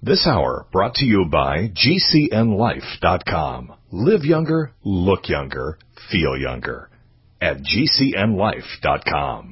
This hour brought to you by GCNLife.com. Live younger, look younger, feel younger at GCNLife.com.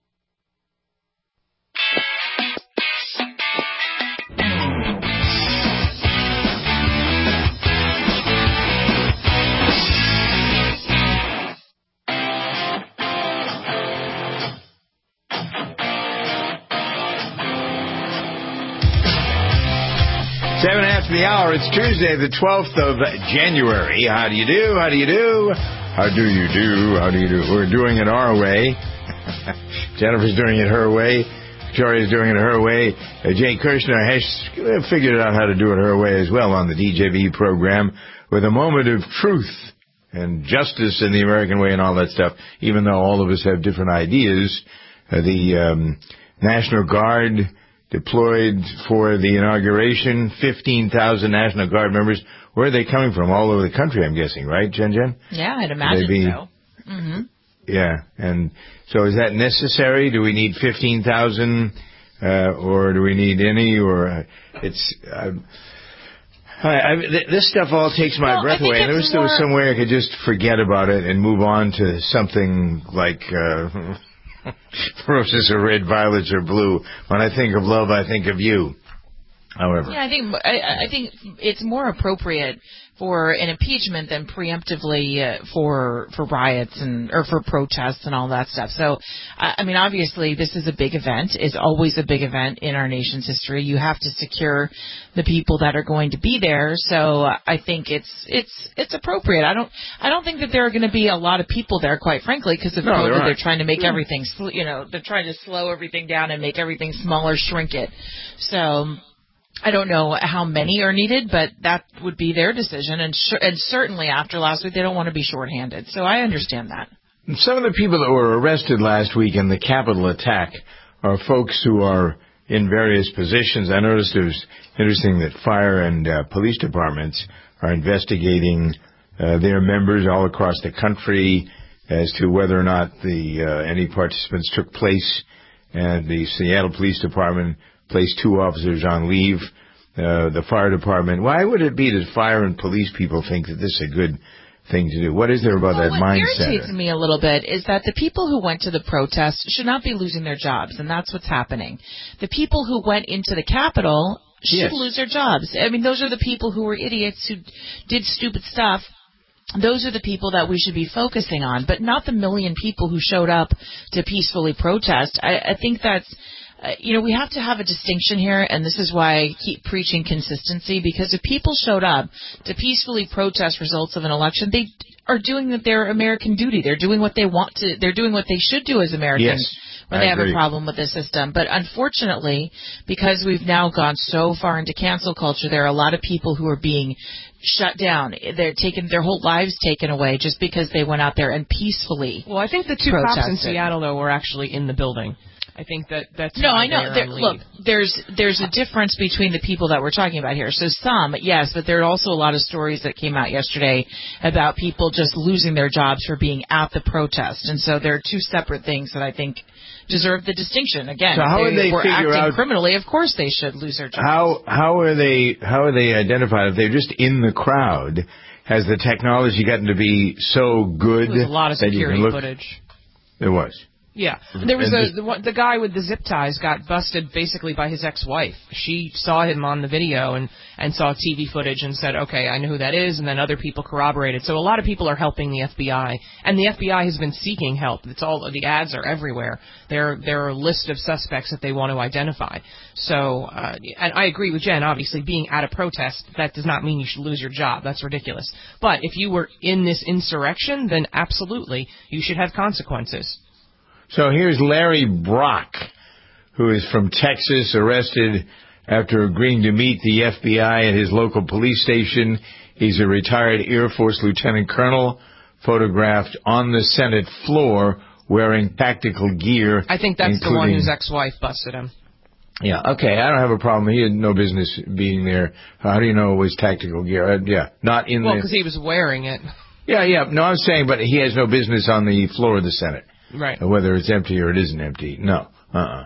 Seven after the hour. It's Tuesday, the 12th of January. How do you do? How do you do? How do you do? How do you do? We're doing it our way. Jennifer's doing it her way. Victoria's doing it her way. Jay Kirshner has figured out how to do it her way as well on the DJB program with a moment of truth and justice in the American way and all that stuff, even though all of us have different ideas. The National Guard deployed for the inauguration, 15,000 National Guard members. Where are they coming from? All over the country, I'm guessing, right, Jen? Yeah, I'd imagine so. Mm-hmm. Yeah, and so is that necessary? Do we need 15,000, or do we need any? Or it's this stuff all takes my breath away. I wish there was some way I could just forget about it and move on to something like roses are red, violets are blue. When I think of love, I think of you. However, yeah, I think it's more appropriate for an impeachment than preemptively for riots or for protests and all that stuff. So, I mean, obviously, this is a big event. It's always a big event in our nation's history. You have to secure the people that are going to be there. So, I think it's appropriate. I don't think that there are going to be a lot of people there, quite frankly, because of COVID. They're trying to make everything, they're trying to slow everything down and make everything smaller, shrink it. So, I don't know how many are needed, but that would be their decision. And certainly after last week, they don't want to be shorthanded. So I understand that. Some of the people that were arrested last week in the Capitol attack are folks who are in various positions. I noticed it was interesting that fire and police departments are investigating their members all across the country as to whether or not any participants took place. And the Seattle Police Department placed 2 officers on leave. The fire department, why would it be that fire and police people think that this is a good thing to do? What is there about that mindset? What irritates me a little bit is that the people who went to the protest should not be losing their jobs, and that's what's happening. The people who went into the Capitol should lose their jobs. I mean, those are the people who were idiots who did stupid stuff. Those are the people that we should be focusing on, but not the million people who showed up to peacefully protest. I think that's... we have to have a distinction here, and this is why I keep preaching consistency, because if people showed up to peacefully protest results of an election, they are doing their American duty. They're doing what they want to. They're doing what they should do as Americans when they have a problem with the system. But unfortunately, because we've now gone so far into cancel culture, there are a lot of people who are being shut down. They're taking their whole lives taken away just because they went out there and peacefully Well, I think the 2 cops in Seattle, though, were actually in the building. I think that's no. I know. Look, there's a difference between the people that we're talking about here. So some, yes, but there are also a lot of stories that came out yesterday about people just losing their jobs for being at the protest, and so there are 2 separate things that I think deserve the distinction. Again, so how would they were figure acting out criminally? Of course, they should lose their jobs. How are they identified? If they're just in the crowd, has the technology gotten to be so good? There's a lot of security footage. There was. Yeah. There was the guy with the zip ties got busted basically by his ex-wife. She saw him on the video and saw TV footage and said, okay, I know who that is, and then other people corroborated. So a lot of people are helping the FBI, and the FBI has been seeking help. It's all the ads are everywhere. There are a list of suspects that they want to identify. So, and I agree with Jen, obviously, being at a protest, that does not mean you should lose your job. That's ridiculous. But if you were in this insurrection, then absolutely, you should have consequences. So here's Larry Brock, who is from Texas, arrested after agreeing to meet the FBI at his local police station. He's a retired Air Force lieutenant colonel, photographed on the Senate floor wearing tactical gear. I think that's the one whose ex-wife busted him. Yeah, okay, I don't have a problem. He had no business being there. How do you know it was tactical gear? Not in Well, because he was wearing it. Yeah, no, I'm saying, but he has no business on the floor of the Senate. Right. Whether it's empty or it isn't empty. No.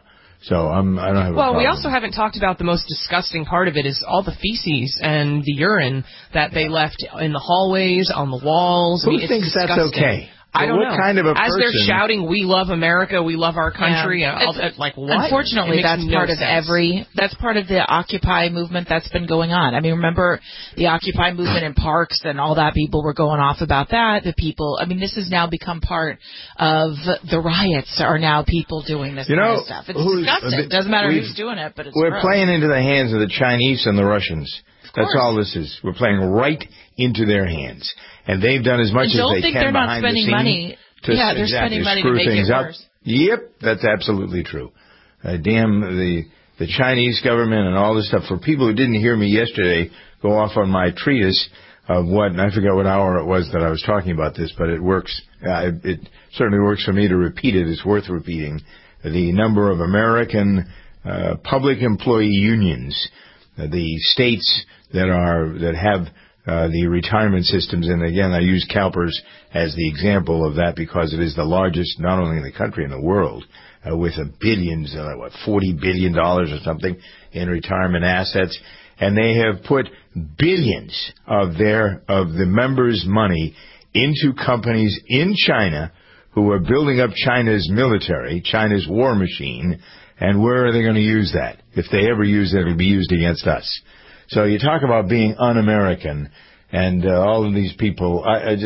So I don't have a problem. Well, we also haven't talked about the most disgusting part of it is all the feces and the urine that they left in the hallways, on the walls. Who thinks that's okay? I don't know. Kind of a As person? they're shouting, "We love America, we love our country," like what? Unfortunately, that's part of that's part of the Occupy movement that's been going on. I mean, remember the Occupy movement in parks and all that? People were going off about that. This has now become part of the riots. Are now people doing this kind of stuff? It's disgusting. It doesn't matter who's doing it, but we're playing into the hands of the Chinese and the Russians. That's all this is. We're playing right into their hands. And they've done as much as they can behind the scenes. They're spending money to make it worse. Yep, that's absolutely true. Damn the Chinese government and all this stuff. For people who didn't hear me yesterday, go off on my treatise of I forgot what hour it was that I was talking about this, but it works. It certainly works for me to repeat it. It's worth repeating. The number of American public employee unions, the states that have the retirement systems, and again, I use CalPERS as the example of that because it is the largest, not only in the country, in the world, with billions, $40 billion or something in retirement assets, and they have put billions of the members' money into companies in China who are building up China's military, China's war machine, and where are they going to use that? If they ever use it, it'll be used against us. So you talk about being un-American, and all of these people,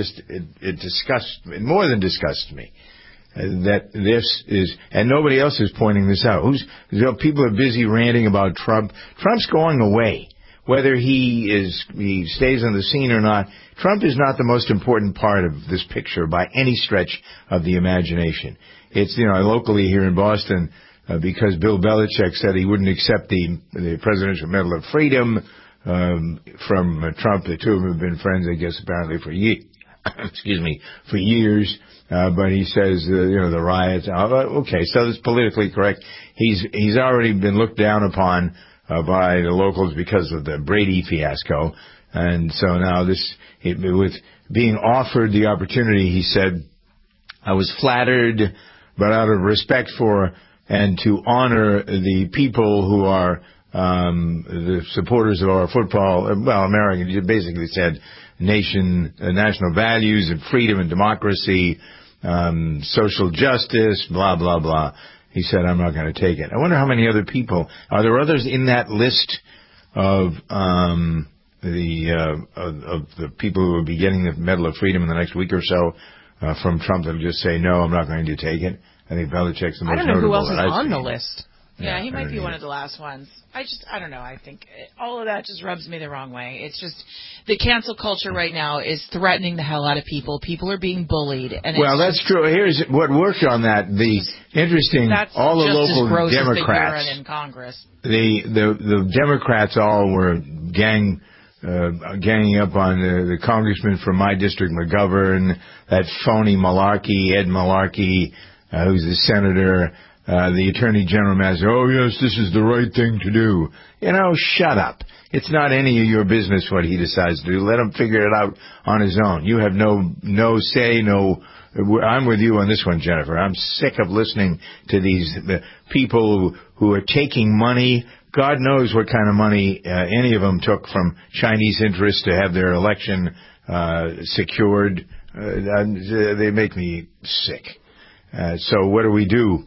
it disgusts me, more than disgusts me, that this is, and nobody else is pointing this out. People are busy ranting about Trump. Trump's going away. Whether he stays on the scene or not, Trump is not the most important part of this picture by any stretch of the imagination. It's, locally here in Boston, because Bill Belichick said he wouldn't accept the Presidential Medal of Freedom from Trump. The two of them have been friends, I guess, apparently for years. But he says, the riots. Okay, so that's politically correct. He's already been looked down upon by the locals because of the Brady fiasco, and so now with being offered the opportunity, he said, "I was flattered, but out of respect for." And to honor the people who are the supporters of our football, American, you basically said national values and freedom and democracy, social justice, blah, blah, blah. He said, I'm not going to take it. I wonder how many other people, are there others in that list of the people who will be getting the Medal of Freedom in the next week or so from Trump that will just say, no, I'm not going to take it? I think Belichick's the most notable. I don't know who else is on the list. Yeah, he might be one of the last ones. I don't know. I think all of that just rubs me the wrong way. It's just the cancel culture right now is threatening the hell out of people. People are being bullied. And that's true. Here's what worked on that. All the local Democrats in Congress. The Democrats all were ganging up on the congressman from my district, McGovern, that phony Malarkey, Ed Malarkey, who's the senator. The Attorney General says, oh, yes, this is the right thing to do. Shut up. It's not any of your business what he decides to do. Let him figure it out on his own. You have no say, I'm with you on this one, Jennifer. I'm sick of listening to the people who are taking money. God knows what kind of money any of them took from Chinese interests to have their election secured. They make me sick. So what do we do?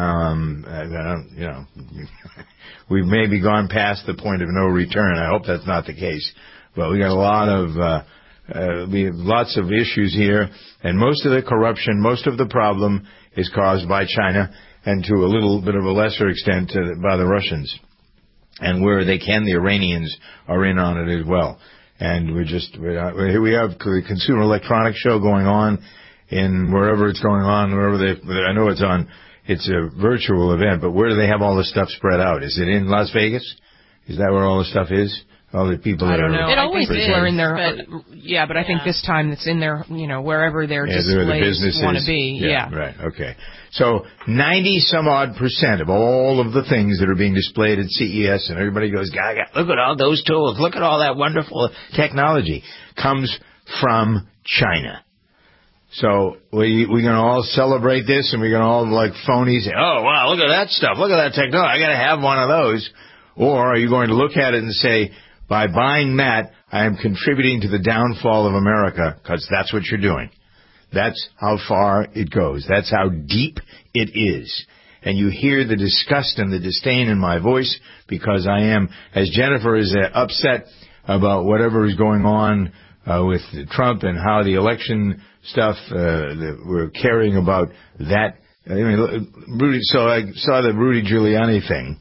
We've maybe gone past the point of no return. I hope that's not the case. But we got we have lots of issues here, and most of the corruption, most of the problem is caused by China, and to a little bit of a lesser extent by the Russians. And where they can, the Iranians are in on it as well. And here we have the Consumer Electronics Show going on in wherever it's going on, I know it's on. It's a virtual event, but where do they have all the stuff spread out? Is it in Las Vegas? Is that where all the stuff is? All the people I that don't are... know. It always is. Are in their, but I think this time it's in their, wherever their displays want to be. Yeah. Right, okay. So 90-some-odd% of all of the things that are being displayed at CES, and everybody goes, Gaga, look at all those tools, look at all that wonderful technology, comes from China. So we're going to all celebrate this, and we're going to all, like phonies, say, oh, wow, look at that stuff. Look at that technology. I got to have one of those. Or are you going to look at it and say, by buying that, I am contributing to the downfall of America, because that's what you're doing. That's how far it goes. That's how deep it is. And you hear the disgust and the disdain in my voice, because I am, as Jennifer is upset about whatever is going on with Trump and how the election stuff we're caring about that. I mean, Rudy. So I saw the Rudy Giuliani thing.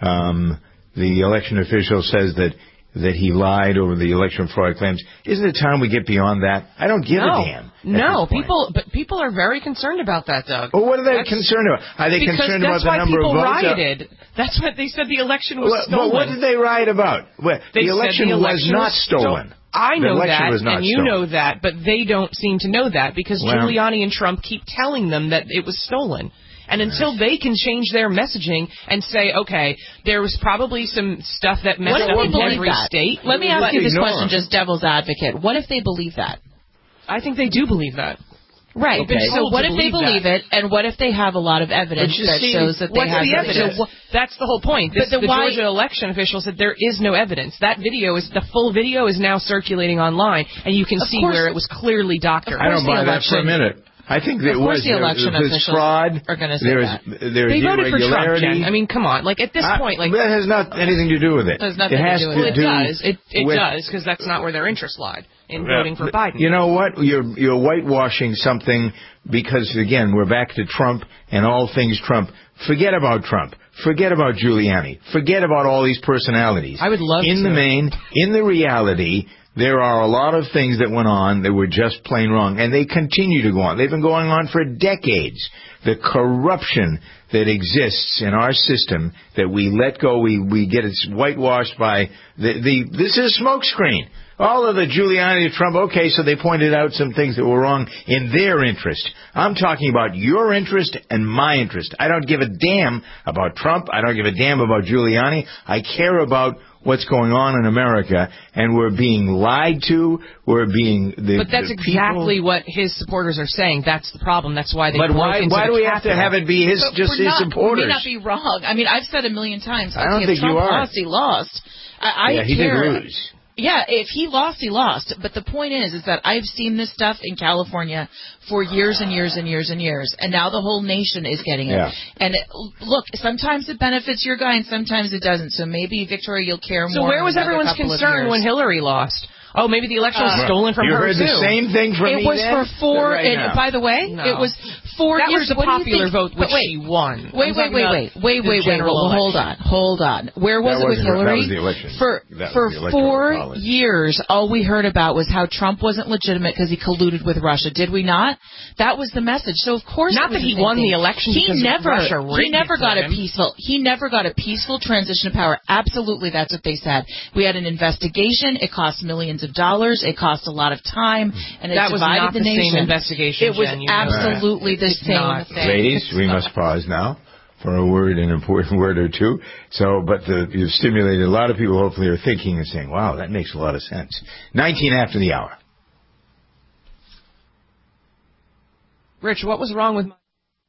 The election official says that he lied over the election fraud claims. Isn't it time we get beyond that? I don't give a damn. No, people are very concerned about that, Doug. Well, what are they concerned about? Are they concerned about the number of votes? Because that's why people rioted. That's what they said the election was stolen. But what did they riot about? The election was not stolen. I know that, and you know that, but they don't seem to know that because Giuliani and Trump keep telling them that it was stolen. And until they can change their messaging and say, okay, there was probably some stuff that messed up in every state. Let me ask you this question, just devil's advocate. What if they believe that? I think they do believe that. Right. Okay. So what if they believe it, and what if they have a lot of evidence that shows that they have the evidence? That's the whole point. The Georgia election official said there is no evidence. That video the full video is now circulating online, and you can see where it was clearly doctored. I don't buy that for a minute. I think that was the election officials fraud. Are going to say that. They voted for Trump, Jen. I mean, come on. Like at this point, like that has not anything to do with it. It has nothing to do with it. It does because that's not where their interest lied in voting for Biden. You know what? You're whitewashing something because again we're back to Trump and all things Trump. Forget about Trump. Forget about Giuliani. Forget about all these personalities. I would love in the main, in the reality. There are a lot of things that went on that were just plain wrong, and they continue to go on. They've been going on for decades. The corruption that exists in our system that we let go, we get it whitewashed by this is a smokescreen. All of the Giuliani, Trump, okay, so they pointed out some things that were wrong in their interest. I'm talking about your interest and my interest. I don't give a damn about Trump. I don't give a damn about Giuliani. I care about what's going on in America, and we're being lied to. We're being But that's exactly what his supporters are saying. That's the problem. That's why they. But why do we have to have it be his supporters? We may not be wrong. I mean, I've said a million times. I don't think Trump you are. Lost, he lost. He did lose. Yeah, if he lost, he lost. But the point is that I've seen this stuff in California for years and years and years and years, and now the whole nation is getting it. Yeah. And look, sometimes it benefits your guy, and sometimes it doesn't. So maybe, Victoria, you'll care more. So where was everyone's concern when Hillary lost? Oh, maybe the election was stolen from her, too. You heard the same thing from me then? It was for 4, right and by the way, it was 4 years. That was the popular vote, which she won. Wait. Well, hold on. Where was it with Hillary? That was the election. For 4 years, all we heard about was how Trump wasn't legitimate because he colluded with Russia. Did we not? That was the message. So of course, not that he won the election because Russia rigged he never got him. He never got a peaceful transition of power. Absolutely, that's what they said. We had an investigation. It cost millions of dollars. It cost a lot of time, and it divided the nation. Same investigation. It was absolutely the same thing. Ladies, we must pause now for an important word or two. So, but you've stimulated a lot of people. Hopefully, are thinking and saying, "Wow, that makes a lot of sense." 19 after the hour. Rich, what was wrong with my...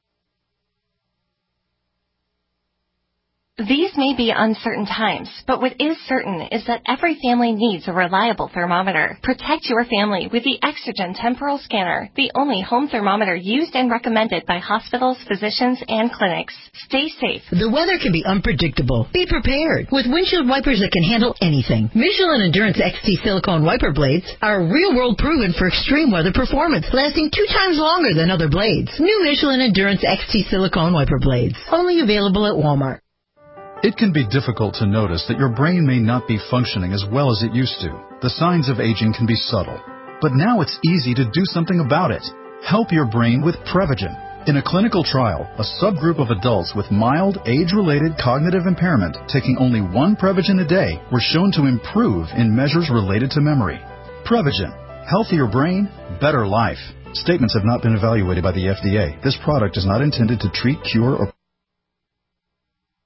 These may be uncertain times, but what is certain is that every family needs a reliable thermometer. Protect your family with the Exergen Temporal Scanner, the only home thermometer used and recommended by hospitals, physicians, and clinics. Stay safe. The weather can be unpredictable. Be prepared with windshield wipers that can handle anything. Michelin Endurance XT silicone wiper blades are real-world proven for extreme weather performance, lasting 2 times longer than other blades. New Michelin Endurance XT silicone wiper blades, only available at Walmart. It can be difficult to notice that your brain may not be functioning as well as it used to. The signs of aging can be subtle. But now it's easy to do something about it. Help your brain with Prevagen. In a clinical trial, a subgroup of adults with mild, age-related cognitive impairment taking only 1 Prevagen a day were shown to improve in measures related to memory. Prevagen. Healthier brain, better life. Statements have not been evaluated by the FDA. This product is not intended to treat, cure, or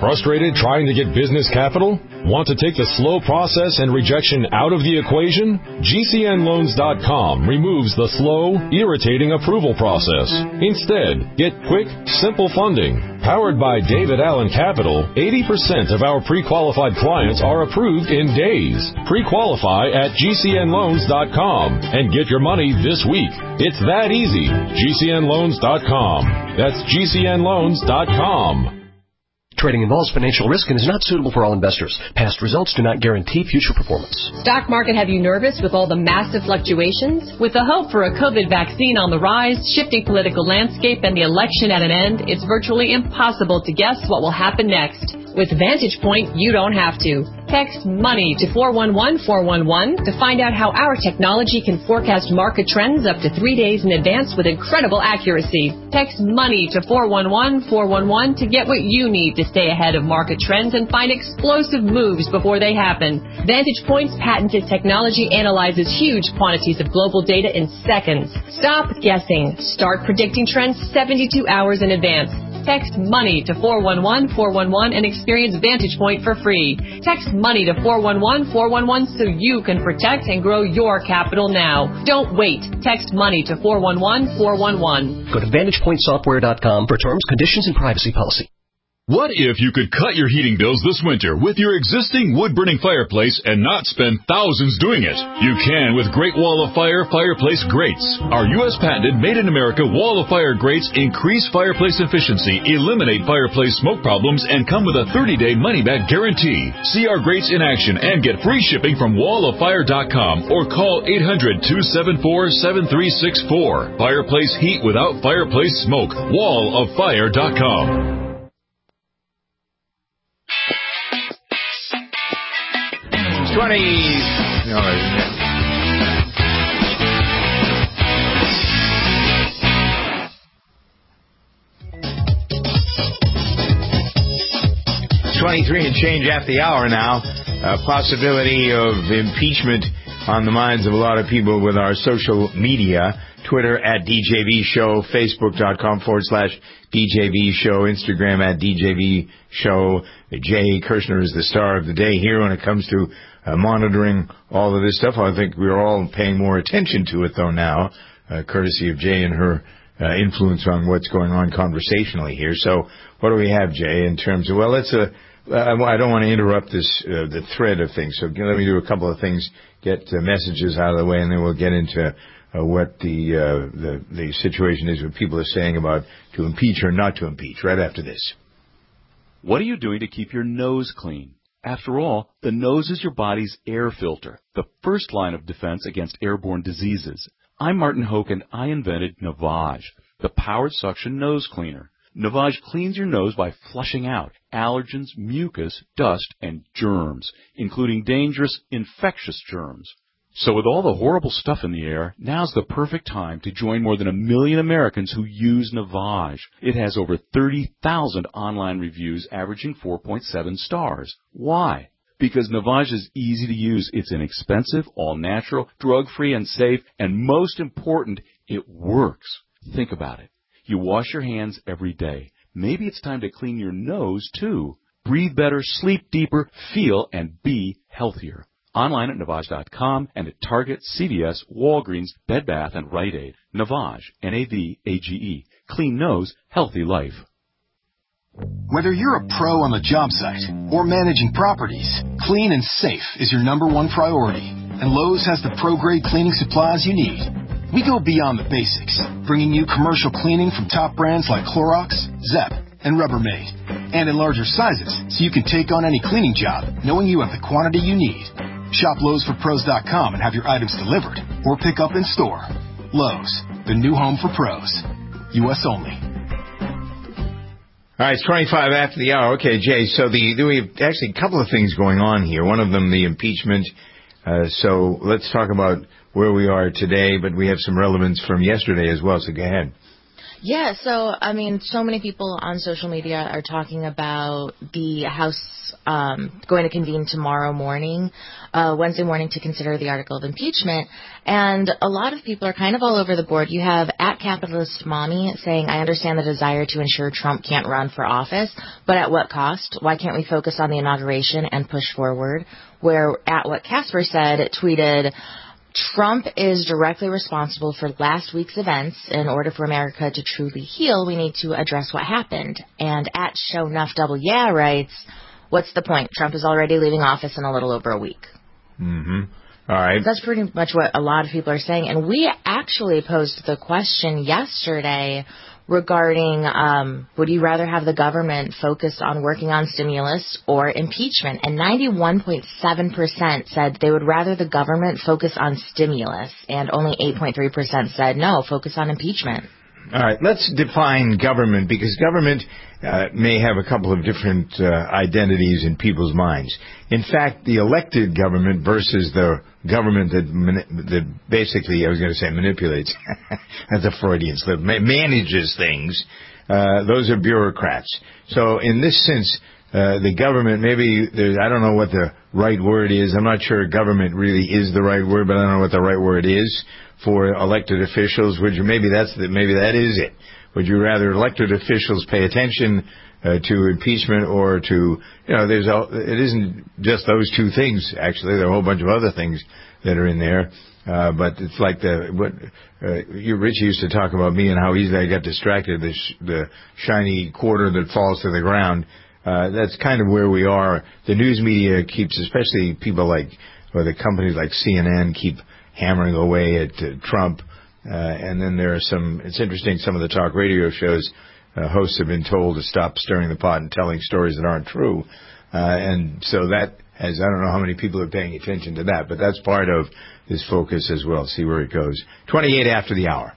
Frustrated trying to get business capital? Want to take the slow process and rejection out of the equation? GCNLoans.com removes the slow, irritating approval process. Instead, get quick, simple funding. Powered by David Allen Capital, 80% of our pre-qualified clients are approved in days. Pre-qualify at GCNLoans.com and get your money this week. It's that easy. GCNLoans.com. That's GCNLoans.com. Trading involves financial risk and is not suitable for all investors. Past results do not guarantee future performance. Stock market have you nervous with all the massive fluctuations? With the hope for a COVID vaccine on the rise, shifting political landscape, and the election at an end, it's virtually impossible to guess what will happen next. With Vantage Point, you don't have to. Text MONEY to 411-411 to find out how our technology can forecast market trends up to 3 days in advance with incredible accuracy. Text MONEY to 411-411 to get what you need to stay ahead of market trends and find explosive moves before they happen. Vantage Point's patented technology analyzes huge quantities of global data in seconds. Stop guessing. Start predicting trends 72 hours in advance. Text MONEY to 411-411 and experience Vantage Point for free. Text MONEY to 411-411 so you can protect and grow your capital now. Don't wait. Text MONEY to 411-411. Go to VantagePointSoftware.com for terms, conditions, and privacy policy. What if you could cut your heating bills this winter with your existing wood-burning fireplace and not spend thousands doing it? You can with Great Wall of Fire fireplace grates. Our U.S. patented made-in-America Wall of Fire grates increase fireplace efficiency, eliminate fireplace smoke problems, and come with a 30-day money-back guarantee. See our grates in action and get free shipping from walloffire.com or call 800-274-7364. Fireplace heat without fireplace smoke. walloffire.com. 20. No, 23 and change after the hour now. Possibility of impeachment on the minds of a lot of people with our social media. Twitter at DJV Show, Facebook.com/DJV Show, Instagram at DJV Show. Jay Kirshner is the star of the day here when it comes to monitoring all of this stuff. I think we're all paying more attention to it, though, now, courtesy of Jay and her influence on what's going on conversationally here. So what do we have, Jay, in terms of, well, let's, I don't want to interrupt this, the thread of things, so let me do a couple of things, get messages out of the way, and then we'll get into what the situation is, what people are saying about to impeach or not to impeach, right after this. What are you doing to keep your nose clean? After all, the nose is your body's air filter, the first line of defense against airborne diseases. I'm Martin Hoke, and I invented Navage, the powered suction nose cleaner. Navage cleans your nose by flushing out allergens, mucus, dust, and germs, including dangerous infectious germs. So with all the horrible stuff in the air, now's the perfect time to join more than 1 million Americans who use Navage. It has over 30,000 online reviews averaging 4.7 stars. Why? Because Navage is easy to use. It's inexpensive, all-natural, drug-free, and safe, and most important, it works. Think about it. You wash your hands every day. Maybe it's time to clean your nose, too. Breathe better, sleep deeper, feel, and be healthier. Online at Navage.com and at Target, CVS, Walgreens, Bed Bath, and Rite Aid. Navage, N-A-V-A-G-E. Clean nose, healthy life. Whether you're a pro on the job site or managing properties, clean and safe is your number one priority. And Lowe's has the pro-grade cleaning supplies you need. We go beyond the basics, bringing you commercial cleaning from top brands like Clorox, Zep, and Rubbermaid. And in larger sizes, so you can take on any cleaning job, knowing you have the quantity you need. Shop Lowe'sForPros.com and have your items delivered, or pick up in store. Lowe's, the new home for pros. U.S. only. All right, it's 25 after the hour. Okay, Jay, so we have actually a couple of things going on here. One of them, the impeachment. So let's talk about where we are today, but we have some relevance from yesterday as well, so go ahead. Yeah, so, I mean, so many people on social media are talking about the House going to convene tomorrow morning, Wednesday morning, to consider the article of impeachment. And a lot of people are kind of all over the board. You have @CapitalistMommy saying, I understand the desire to ensure Trump can't run for office, but at what cost? Why can't we focus on the inauguration and push forward? Where @WhatCasper said, tweeted, Trump is directly responsible for last week's events. In order for America to truly heal, we need to address what happened. And @ShowNuffDoubleYeah writes, what's the point? Trump is already leaving office in a little over a week. Mm-hmm. All right. That's pretty much what a lot of people are saying. And we actually posed the question yesterday regarding would you rather have the government focus on working on stimulus or impeachment? And 91.7% said they would rather the government focus on stimulus, and only 8.3% said no, focus on impeachment. All right, let's define government, because government may have a couple of different identities in people's minds. In fact, the elected government versus the government that basically, I was going to say manipulates, that's a Freudian slip, manages things, those are bureaucrats. So in this sense, the government, maybe, I don't know what the right word is. I'm not sure government really is the right word, but I don't know what the right word is for elected officials. Maybe that is it. Would you rather elected officials pay attention to impeachment or to, it isn't just those two things, actually. There are a whole bunch of other things that are in there. But it's like Richie used to talk about me and how easily I got distracted, the shiny quarter that falls to the ground. That's kind of where we are. The news media keeps, especially people or the companies like CNN keep hammering away at Trump. And then there are it's interesting, some of the talk radio shows, hosts have been told to stop stirring the pot and telling stories that aren't true. And so I don't know how many people are paying attention to that, but that's part of this focus as well. See where it goes. 28 after the hour.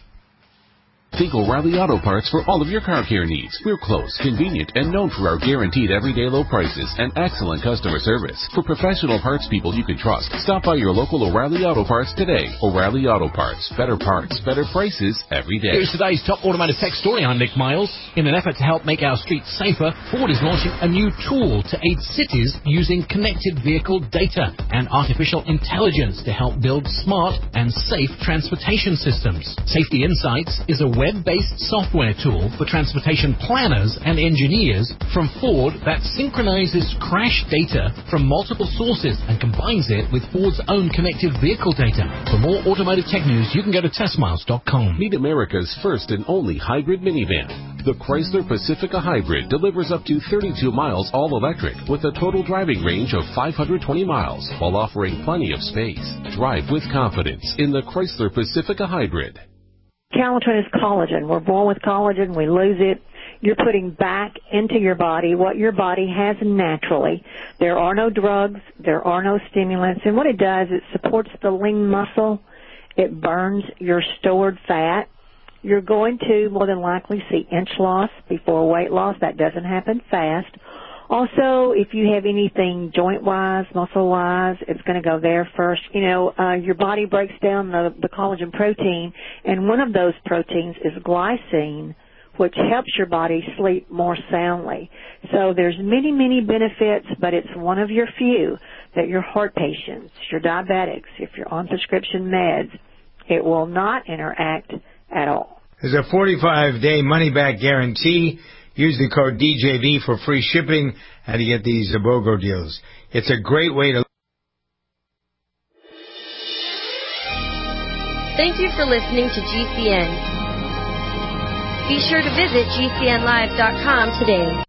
Think O'Reilly Auto Parts for all of your car care needs. We're close, convenient, and known for our guaranteed everyday low prices and excellent customer service. For professional parts people you can trust, stop by your local O'Reilly Auto Parts today. O'Reilly Auto Parts. Better prices every day. Here's today's top automotive tech story. I'm Nick Miles. In an effort to help make our streets safer, Ford is launching a new tool to aid cities using connected vehicle data and artificial intelligence to help build smart and safe transportation systems. Safety Insights is a web-based software tool for transportation planners and engineers from Ford that synchronizes crash data from multiple sources and combines it with Ford's own connected vehicle data. For more automotive tech news, you can go to testmiles.com. Meet America's first and only hybrid minivan. The Chrysler Pacifica Hybrid delivers up to 32 miles all-electric with a total driving range of 520 miles while offering plenty of space. Drive with confidence in the Chrysler Pacifica Hybrid. Calatin is collagen. We're born with collagen. We lose it. You're putting back into your body what your body has naturally. There are no drugs. There are no stimulants. And what it does, it supports the lean muscle. It burns your stored fat. You're going to more than likely see inch loss before weight loss. That doesn't happen fast. Also, if you have anything joint-wise, muscle-wise, it's going to go there first. Your body breaks down the collagen protein, and one of those proteins is glycine, which helps your body sleep more soundly. So there's many, many benefits, but it's one of your few that your heart patients, your diabetics, if you're on prescription meds, it will not interact at all. There's a 45-day money-back guarantee. Use the code DJV for free shipping. How do you get these BOGO deals? It's a great way to... Thank you for listening to GCN. Be sure to visit GCNlive.com today.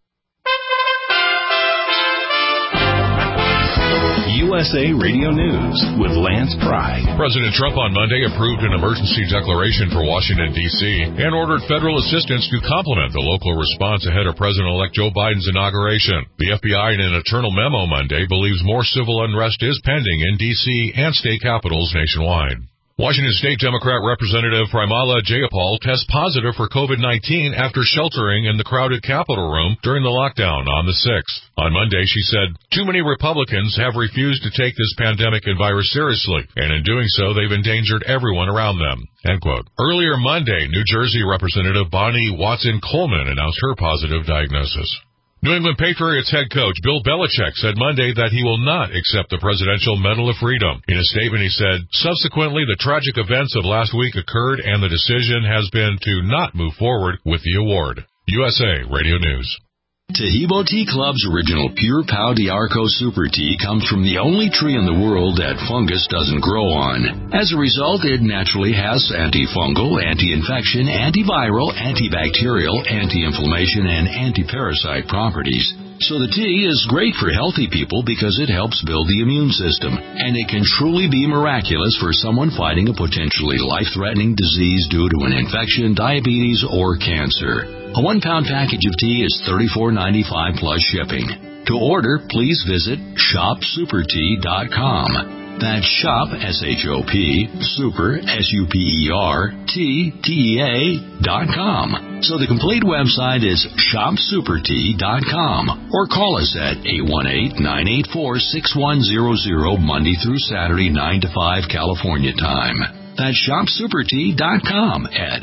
USA Radio News with Lance Pry. President Trump on Monday approved an emergency declaration for Washington, D.C. and ordered federal assistance to complement the local response ahead of President-elect Joe Biden's inauguration. The FBI, in an internal memo Monday, believes more civil unrest is pending in D.C. and state capitals nationwide. Washington State Democrat Representative Primala Jayapal tests positive for COVID-19 after sheltering in the crowded Capitol room during the lockdown on the 6th. On Monday, she said, too many Republicans have refused to take this pandemic and virus seriously, and in doing so, they've endangered everyone around them. End quote. Earlier Monday, New Jersey Representative Bonnie Watson-Coleman announced her positive diagnosis. New England Patriots head coach Bill Belichick said Monday that he will not accept the Presidential Medal of Freedom. In a statement, he said, subsequently, the tragic events of last week occurred and the decision has been to not move forward with the award. USA Radio News. Taheebo Tea Club's original Pure Pau d'Arco Super Tea comes from the only tree in the world that fungus doesn't grow on. As a result, it naturally has antifungal, anti-infection, antiviral, antibacterial, anti-inflammation, and anti-parasite properties. So the tea is great for healthy people because it helps build the immune system, and it can truly be miraculous for someone fighting a potentially life-threatening disease due to an infection, diabetes, or cancer. A 1-pound package of tea is $34.95 plus shipping. To order, please visit shopsupertea.com. That's shop, S-H-O-P, super, S-U-P-E-R, T-T-E-A.com. So the complete website is shopsupertea.com, or call us at 818-984-6100 Monday through Saturday, 9 to 5 California time. That's shopsupertea.com at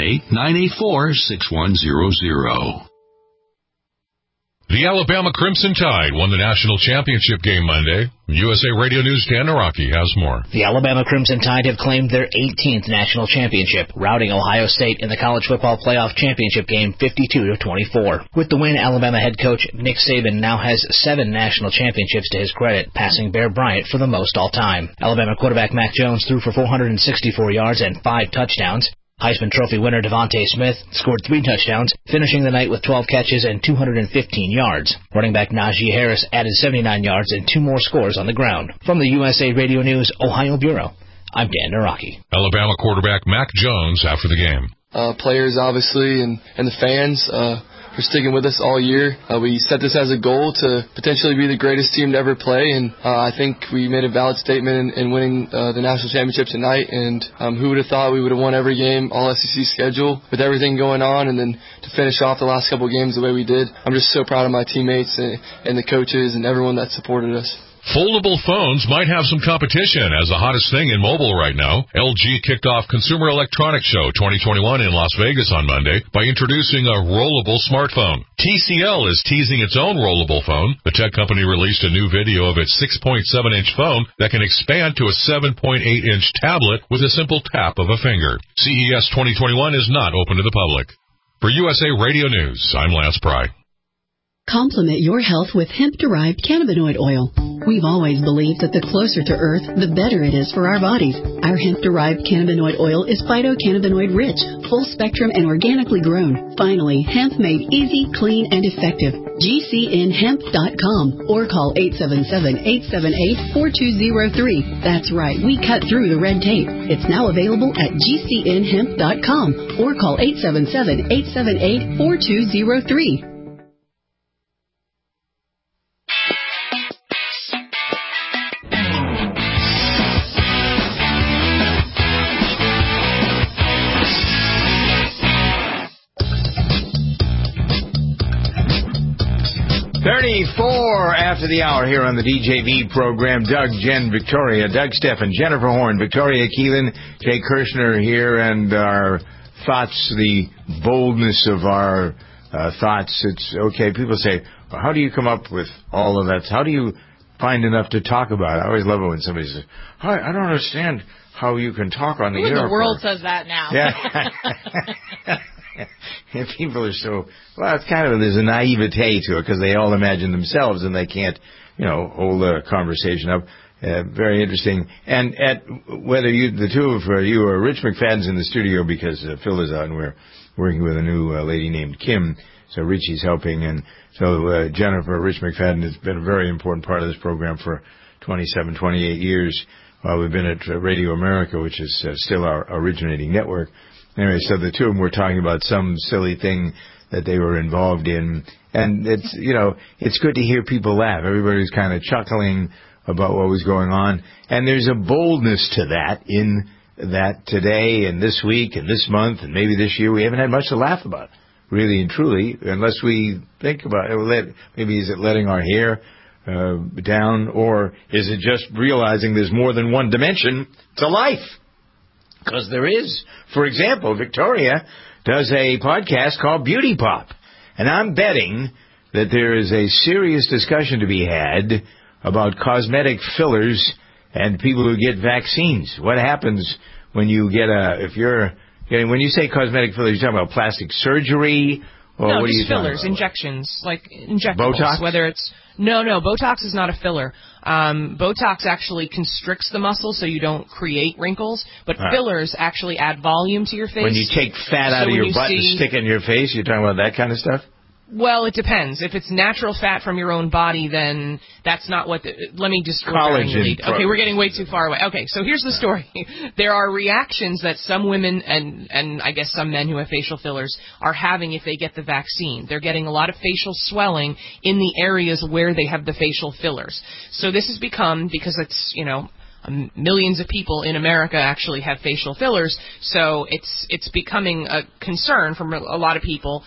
818-984-6100. The Alabama Crimson Tide won the national championship game Monday. USA Radio News' Dan Naraki has more. The Alabama Crimson Tide have claimed their 18th national championship, routing Ohio State in the college football playoff championship game 52-24. With the win, Alabama head coach Nick Saban now has 7 national championships to his credit, passing Bear Bryant for the most all time. Alabama quarterback Mac Jones threw for 464 yards and 5 touchdowns. Heisman Trophy winner Devontae Smith scored 3 touchdowns, finishing the night with 12 catches and 215 yards. Running back Najee Harris added 79 yards and 2 more scores on the ground. From the USA Radio News Ohio Bureau, I'm Dan Naraki. Alabama quarterback Mac Jones after the game. Players, obviously, and the fans for sticking with us all year. We set this as a goal to potentially be the greatest team to ever play, and I think we made a valid statement in winning the national championship tonight, and who would have thought we would have won every game, all SEC schedule, with everything going on, and then to finish off the last couple of games the way we did. I'm just so proud of my teammates and the coaches and everyone that supported us. Foldable phones might have some competition as the hottest thing in mobile right now. LG kicked off Consumer Electronics Show 2021 in Las Vegas on Monday by introducing a rollable smartphone. TCL is teasing its own rollable phone. The tech company released a new video of its 6.7-inch phone that can expand to a 7.8-inch tablet with a simple tap of a finger. CES 2021 is not open to the public. For USA Radio News, I'm Lance Pry. Complement your health with hemp-derived cannabinoid oil. We've always believed that the closer to Earth, the better it is for our bodies. Our hemp-derived cannabinoid oil is phytocannabinoid-rich, full-spectrum, and organically grown. Finally, hemp made easy, clean, and effective. GCNhemp.com or call 877-878-4203. That's right, we cut through the red tape. It's now available at GCNhemp.com or call 877-878-4203. After the hour here on the DJV program. Doug, Jen, Victoria, Doug, Stephen, Jennifer Horn, Victoria Keelan, Jay Kirshner here, and our thoughts, the boldness of our thoughts. It's okay. People say, well, how do you come up with all of that? How do you find enough to talk about? I always love it when somebody says, I don't understand how you can talk on the air. Who in the world says that now? Yeah. And people are so, well, it's kind of, there's a naivete to it because they all imagine themselves and they can't, hold a conversation up. Very interesting. And whether the two of you are Rich McFadden's in the studio because Phil is out and we're working with a new lady named Kim. So Richie's helping. And so Jennifer, Rich McFadden has been a very important part of this program for 27, 28 years while we've been at Radio America, which is still our originating network. Anyway, so the two of them were talking about some silly thing that they were involved in. And it's, it's good to hear people laugh. Everybody's kind of chuckling about what was going on. And there's a boldness to that in that today and this week and this month and maybe this year we haven't had much to laugh about, really and truly, unless we think about it. Maybe is it letting our hair down, or is it just realizing there's more than one dimension to life? Because there is. For example, Victoria does a podcast called Beauty Pop. And I'm betting that there is a serious discussion to be had about cosmetic fillers and people who get vaccines. What happens when you get when you say cosmetic fillers, you're talking about plastic surgery? Or no, what just are you fillers, injections, like injectables. Botox? Whether it's no, Botox is not a filler. Botox actually constricts the muscle so you don't create wrinkles, but fillers actually add volume to your face. When you take fat out of your butt and stick it in your face, you're talking about that kind of stuff? Well, it depends. If it's natural fat from your own body, then that's not what let me just... Collagen. Okay, we're getting way too far away. Okay, so here's the story. There are reactions that some women and I guess some men who have facial fillers are having if they get the vaccine. They're getting a lot of facial swelling in the areas where they have the facial fillers. So this has become, because it's, millions of people in America actually have facial fillers, so it's becoming a concern from a lot of people.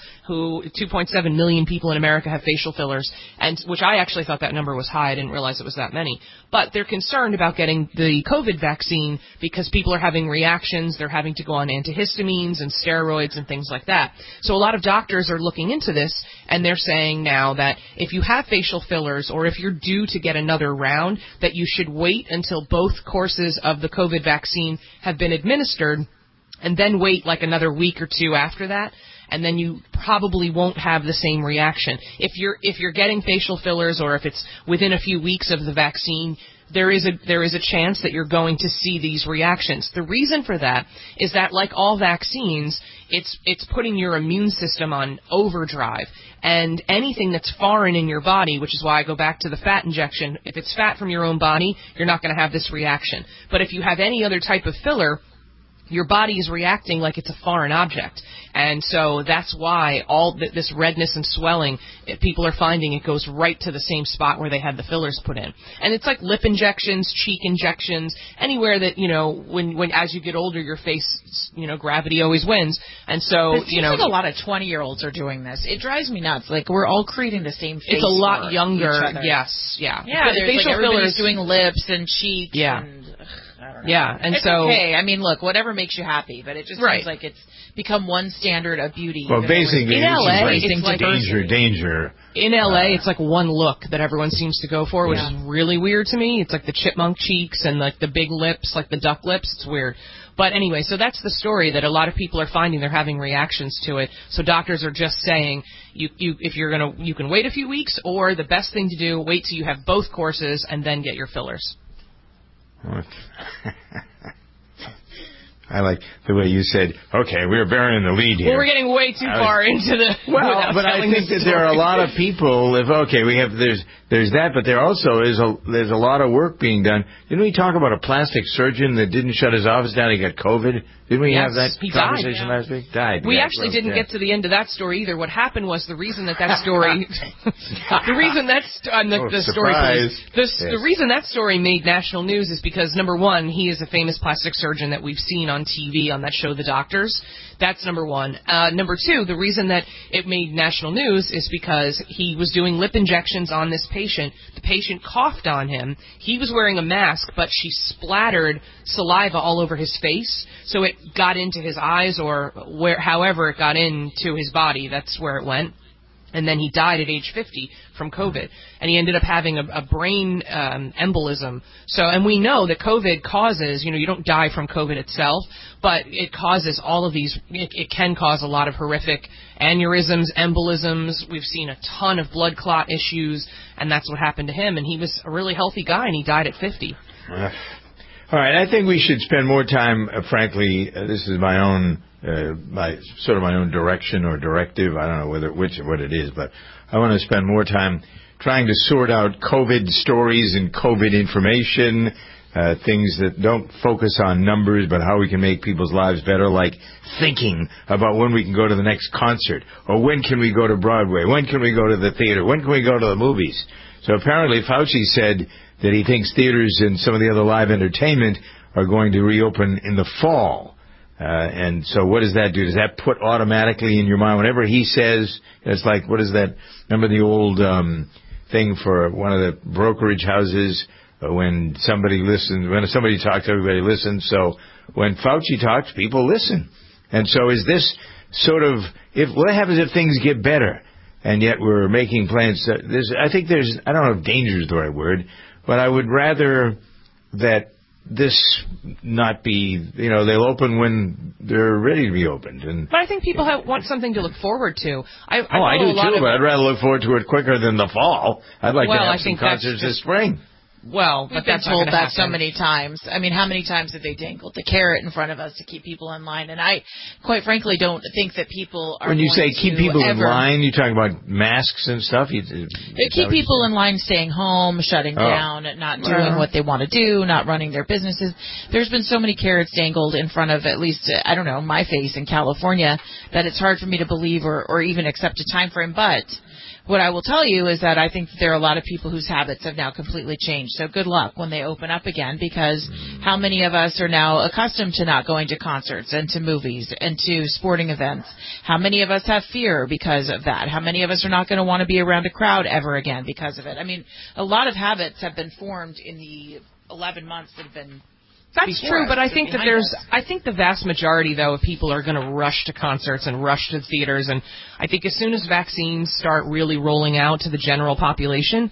2.7 million people in America have facial fillers, and which I actually thought that number was high. I didn't realize it was that many. But they're concerned about getting the COVID vaccine because people are having reactions. They're having to go on antihistamines and steroids and things like that. So a lot of doctors are looking into this, and they're saying now that if you have facial fillers or if you're due to get another round, that you should wait until both courses of the COVID vaccine have been administered and then wait like another week or two after that. And then you probably won't have the same reaction. If you're getting facial fillers, or if it's within a few weeks of the vaccine, there is a chance that you're going to see these reactions. The reason for that is that, like all vaccines, it's putting your immune system on overdrive. And anything that's foreign in your body, which is why I go back to the fat injection, if it's fat from your own body, you're not going to have this reaction. But if you have any other type of filler, your body is reacting like it's a foreign object. And so that's why all this redness and swelling, people are finding it goes right to the same spot where they had the fillers put in. And it's like lip injections, cheek injections, anywhere that, when as you get older, your face, gravity always wins. And so, it seems like a lot of 20-year-olds are doing this. It drives me nuts. Like, we're all creating the same face. It's a lot younger. Each other. Yes, yeah. Yeah, there's facial like everybody's fillers doing lips and cheeks. Yeah. And, I don't know. Yeah, and it's so... okay. I mean, look, whatever makes you happy, but it just seems like it's become one standard of beauty. Well, basically, in LA, it's like danger. In LA, it's like one look that everyone seems to go for, which is really weird to me. It's like the chipmunk cheeks and like the big lips, like the duck lips. It's weird. But anyway, so that's the story, that a lot of people are finding they're having reactions to it. So doctors are just saying, you can wait a few weeks, or the best thing to do, wait till you have both courses and then get your fillers. I like the way you said, okay, we're burying the lead here. Well, we're getting way too far into the... Well, but I think that there are a lot of people, there's that, but there also there's a lot of work being done. Didn't we talk about a plastic surgeon that didn't shut his office down, he got COVID? Didn't we have that conversation last week? Died. We actually didn't get to the end of that story either. What happened was the reason that story... the reason the reason that story made national news is because, number one, he is a famous plastic surgeon that we've seen on TV on that show, The Doctors. That's number one. Number two, the reason that it made national news is because he was doing lip injections on this patient. The patient coughed on him. He was wearing a mask, but she splattered saliva all over his face, so it got into his eyes, or however it got into his body, that's where it went. And then he died at age 50 from COVID. And he ended up having a brain embolism. So, and we know that COVID causes, you don't die from COVID itself, but it causes all of these, it can cause a lot of horrific aneurysms, embolisms. We've seen a ton of blood clot issues, and that's what happened to him. And he was a really healthy guy, and he died at 50. All right, I think we should spend more time, frankly, this is my own my own direction or directive. I don't know what it is, but I want to spend more time trying to sort out COVID stories and COVID information, things that don't focus on numbers, but how we can make people's lives better, like thinking about when we can go to the next concert, or when can we go to Broadway, when can we go to the theater, when can we go to the movies. So apparently Fauci said that he thinks theaters and some of the other live entertainment are going to reopen in the fall. And so what does that do? Does that put automatically in your mind, whenever he says, it's like, what is that? Remember the old thing for one of the brokerage houses, when somebody talks, everybody listens. So when Fauci talks, people listen. And so is this sort of, what happens if things get better? and yet we're making plans. I think there's, I don't know if danger is the right word, but I would rather that this not be, they'll open when they're ready to be opened. But I think people want something to look forward to. I do too, but I'd rather look forward to it quicker than the fall. I'd like to have some concerts this spring. Well, we've been told that so many times. I mean, how many times have they dangled the carrot in front of us to keep people in line? And I, quite frankly, don't think that people are. When you say keep people in line, you're talking about masks and stuff? They keep people in line staying home, shutting down, not doing what they want to do, not running their businesses. There's been so many carrots dangled in front of at least, I don't know, my face in California that it's hard for me to believe or even accept a time frame. But what I will tell you is that I think that there are a lot of people whose habits have now completely changed. So good luck when they open up again, because how many of us are now accustomed to not going to concerts and to movies and to sporting events? How many of us have fear because of that? How many of us are not going to want to be around a crowd ever again because of it? I mean, a lot of habits have been formed in the 11 months that have been. That's true, but I think that I think the vast majority, though, of people are going to rush to concerts and rush to theaters, and I think as soon as vaccines start really rolling out to the general population,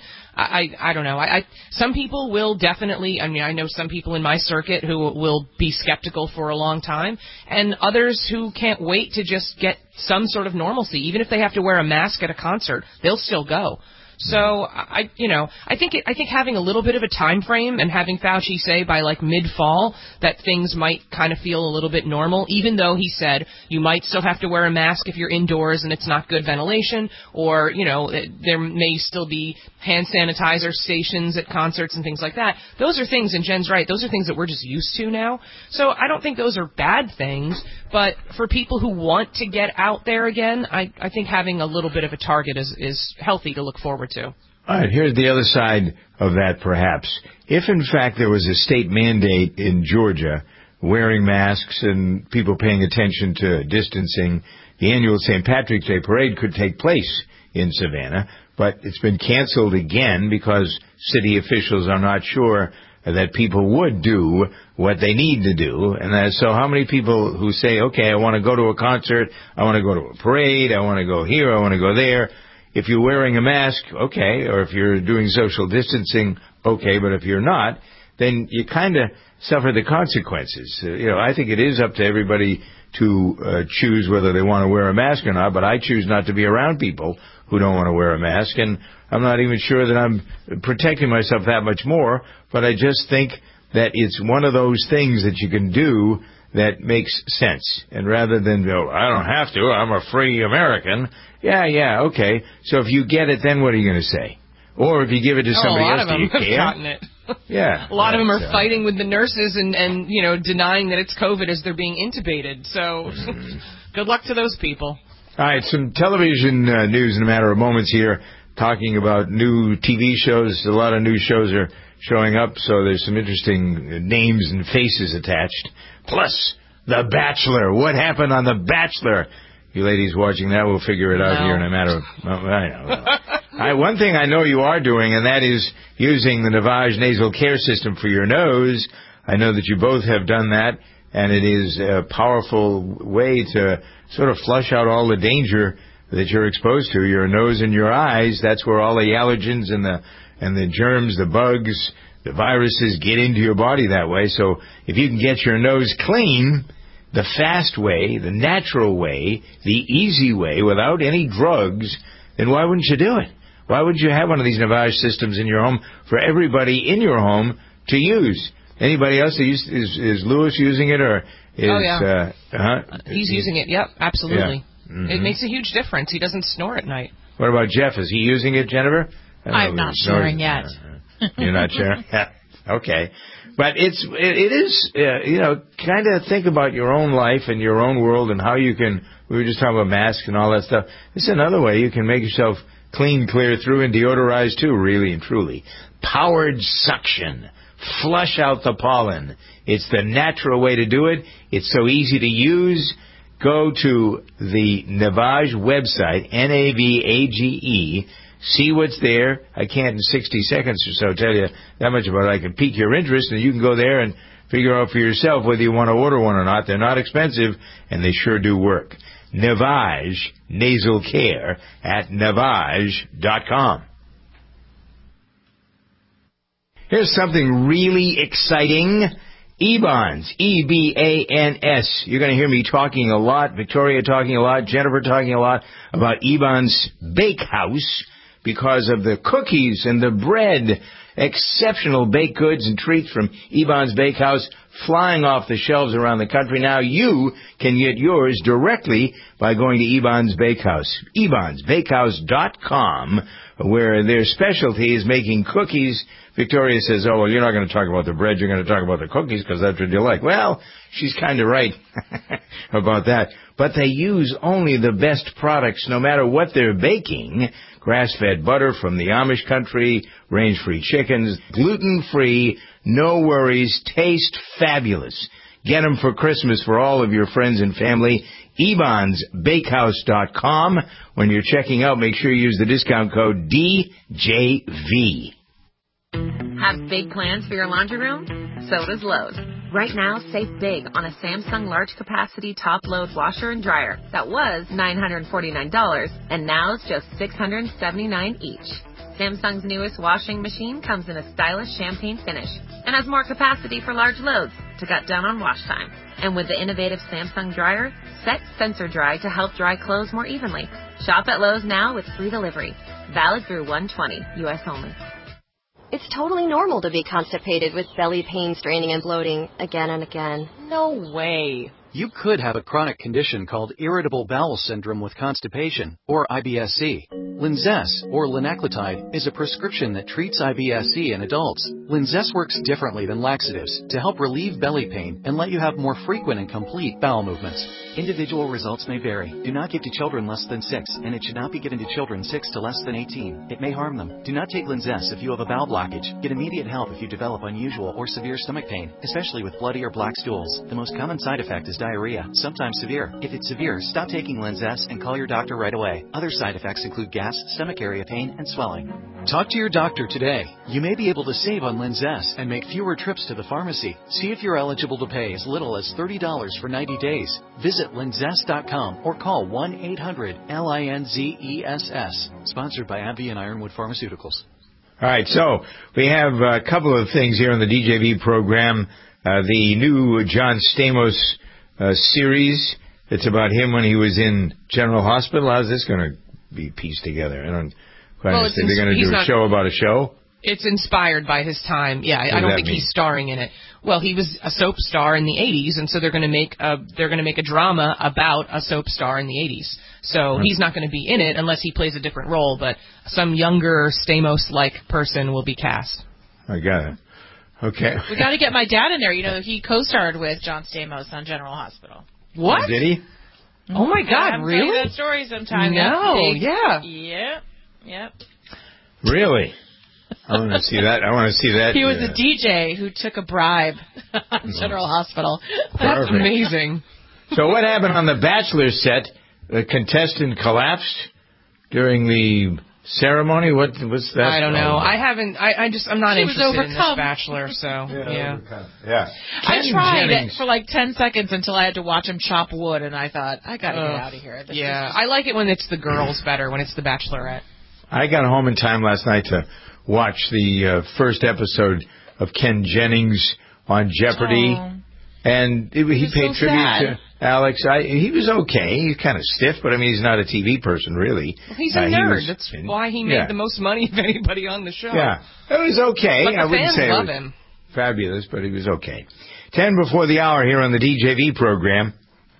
I don't know. Some people will definitely, I know some people in my circuit who will be skeptical for a long time, and others who can't wait to just get some sort of normalcy. Even if they have to wear a mask at a concert, they'll still go. So I think having a little bit of a time frame and having Fauci say by like mid-fall that things might kind of feel a little bit normal, even though he said you might still have to wear a mask if you're indoors and it's not good ventilation, or there may still be hand sanitizer stations at concerts and things like that. Those are things, and Jen's right, those are things that we're just used to now. So I don't think those are bad things, but for people who want to get out there again, I think having a little bit of a target is healthy to look forward to. All right, here's the other side of that, perhaps. If, in fact, there was a state mandate in Georgia wearing masks and people paying attention to distancing, the annual St. Patrick's Day Parade could take place in Savannah, but it's been canceled again because city officials are not sure that people would do what they need to do. And so how many people who say, okay, I want to go to a concert, I want to go to a parade, I want to go here, I want to go there. If you're wearing a mask, okay, or if you're doing social distancing, okay, but if you're not, then you kind of suffer the consequences. I think it is up to everybody to choose whether they want to wear a mask or not, but I choose not to be around people who don't want to wear a mask, and I'm not even sure that I'm protecting myself that much more, but I just think that it's one of those things that you can do that makes sense. And rather than go, I don't have to, I'm a free American, yeah, okay. So if you get it, then what are you going to say? Or if you give it to somebody else, do you care? A lot of them have gotten it. Yeah. A lot of them are fighting with the nurses and denying that it's COVID as they're being intubated. So good luck to those people. All right, some television news in a matter of moments here, talking about new TV shows. A lot of new shows are showing up, so there's some interesting names and faces attached. Plus, The Bachelor. What happened on The Bachelor? You ladies watching that will figure it out here in a matter of... I know. One thing I know you are doing, and that is using the Navage nasal care system for your nose. I know that you both have done that, and it is a powerful way to sort of flush out all the danger that you're exposed to. Your nose and your eyes, that's where all the allergens and the germs, the bugs, the viruses get into your body that way. So if you can get your nose clean, the fast way, the natural way, the easy way, without any drugs, then why wouldn't you do it? Why would you have one of these Navage systems in your home for everybody in your home to use? Anybody else? Is Lewis using it, or is... Oh, yeah. He's using it, yep, absolutely. Yeah. Mm-hmm. It makes a huge difference. He doesn't snore at night. What about Jeff? Is he using it, Jennifer? I'm not snoring yet. You're not sure? Okay. But it is, kind of think about your own life and your own world and how you can, we were just talking about masks and all that stuff. This is another way you can make yourself clean, clear through, and deodorize too, really and truly. Powered suction. Flush out the pollen. It's the natural way to do it. It's so easy to use. Go to the Navage website, Navage. See what's there. I can't in 60 seconds or so tell you that much about it. I can pique your interest, and you can go there and figure out for yourself whether you want to order one or not. They're not expensive, and they sure do work. Navage Nasal Care at Navage.com. Here's something really exciting. Ebans, E-B-A-N-S. You're going to hear me talking a lot, Victoria talking a lot, Jennifer talking a lot about Ebans Bakehouse because of the cookies and the bread. Exceptional baked goods and treats from Ebans Bakehouse flying off the shelves around the country. Now you can get yours directly by going to Ebans Bakehouse. EbansBakehouse.com, where their specialty is making cookies. Victoria says, oh, well, you're not going to talk about the bread, you're going to talk about the cookies because that's what you like. Well, she's kind of right about that. But they use only the best products no matter what they're baking. Grass-fed butter from the Amish country, range-free chickens, gluten-free, no worries, taste fabulous. Get them for Christmas for all of your friends and family. EbansBakehouse.com. When you're checking out, make sure you use the discount code DJV. Have big plans for your laundry room? So does Lowe's. Right now, save big on a Samsung large capacity top load washer and dryer that was $949 and now it's just $679 each. Samsung's newest washing machine comes in a stylish champagne finish and has more capacity for large loads to cut down on wash time. And with the innovative Samsung dryer, set sensor dry to help dry clothes more evenly. Shop at Lowe's now with free delivery. Valid through 1/20, U.S. only. It's totally normal to be constipated with belly pain, straining, and bloating again and again. No way. You could have a chronic condition called irritable bowel syndrome with constipation, or IBS-C. Linzess, or linaclotide, is a prescription that treats IBS-C in adults. Linzess works differently than laxatives to help relieve belly pain and let you have more frequent and complete bowel movements. Individual results may vary. Do not give to children less than 6, and it should not be given to children 6 to less than 18. It may harm them. Do not take Linzess if you have a bowel blockage. Get immediate help if you develop unusual or severe stomach pain, especially with bloody or black stools. The most common side effect is diarrhea, sometimes severe. If it's severe, stop taking Linzess and call your doctor right away. Other side effects include gas, stomach area pain, and swelling. Talk to your doctor today. You may be able to save on Linzess and make fewer trips to the pharmacy. See if you're eligible to pay as little as $30 for 90 days. Visit Linzess.com or call 1-800-LINZESS. Sponsored by AbbVie and Ironwood Pharmaceuticals. All right, so we have a couple of things here on the DJV program. The new John Stamos series. It's about him when he was in General Hospital. How's this going to be pieced together? I don't quite understand. They're going to do a show about a show? It's inspired by his time. Yeah, I don't think he's starring in it. Well, he was a soap star in the 80s, and so they're going to make a drama about a soap star in the 80s. So he's not going to be in it unless he plays a different role, but some younger Stamos-like person will be cast. I got it. Okay. We got to get my dad in there. You know, he co-starred with John Stamos on General Hospital. What? Did he? Oh my God! I'm really? That story sometime. No. Yeah. Yep. Really? I want to see that. He was a DJ who took a bribe on General Hospital. That's amazing. So what happened on the Bachelor set? The contestant collapsed during the ceremony? What's that? I don't know. I'm not interested in this Bachelor, so yeah. I tried it for like 10 seconds until I had to watch him chop wood, and I thought, I got to get out of here. I like it when it's the girls better, when it's the Bachelorette. I got home in time last night to watch the first episode of Ken Jennings on Jeopardy, and he paid tribute to Alex. He was okay. He's kind of stiff, but I mean, he's not a TV person, really. Well, he's a nerd. That's why he made the most money of anybody on the show. Yeah, it was okay. But the I wouldn't fans say love it was him. Fabulous, but he was okay. 10 before the hour here on the DJV program.